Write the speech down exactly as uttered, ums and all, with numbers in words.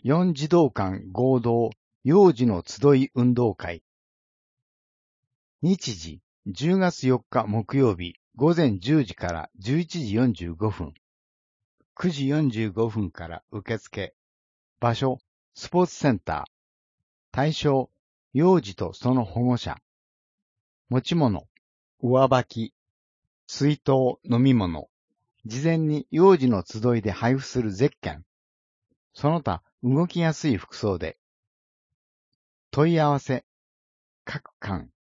四児童館合同幼児の集い運動会。日時、じゅうがつよっか木曜日、午前じゅうじからじゅういちじよんじゅうごふん。くじよんじゅうごふんから受付。場所、スポーツセンター。対象、幼児とその保護者。持ち物、上履き、水筒、飲み物。事前に幼児の集いで配布するゼッケン。その他、動きやすい服装で。問い合わせ、各館。